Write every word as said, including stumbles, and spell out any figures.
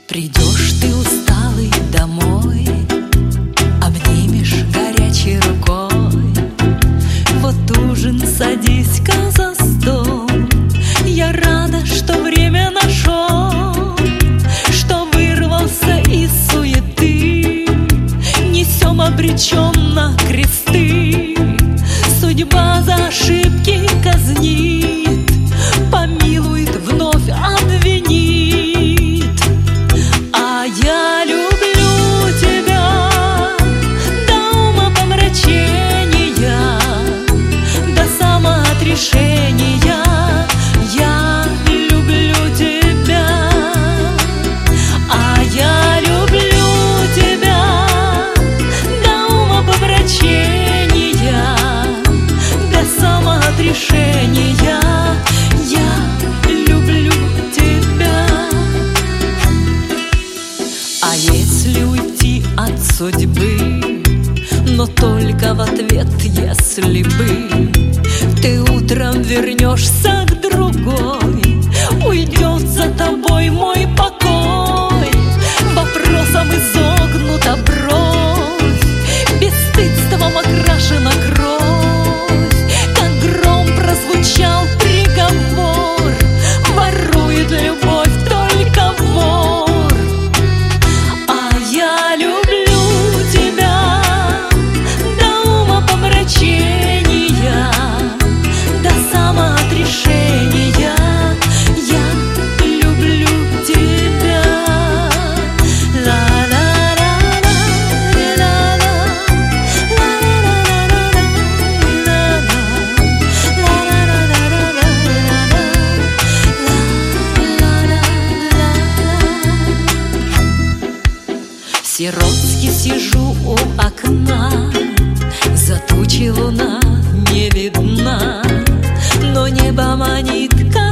Придешь ты усталый домой, обнимешь горячей рукой. Вот ужин, садись-ка за стол. Я рада, что время нашел, что вырвался из суеты. Несем обреченно кресты. Судьба за ошибки казнит, помилует, вновь обвинит. А я люблю тебя до умопомрачения, до самоотрешения. Я люблю тебя, а я люблю тебя до умопомрачения, до самоотрешения. Я люблю тебя. А если уйти от судьбы, но только в ответ, если бы ты утром вернешься к другой, уйдет за тобой мой покой. Вопросом изогнута бровь, бесстыдством окрашена кровь. Как гром прозвучал приговор: ворует любовь только вор. А я люблю тебя до умопомрачения, до самоотрешения. Я люблю тебя. Сиротски сижу у окна, за тучи луна не видна, но небо манит.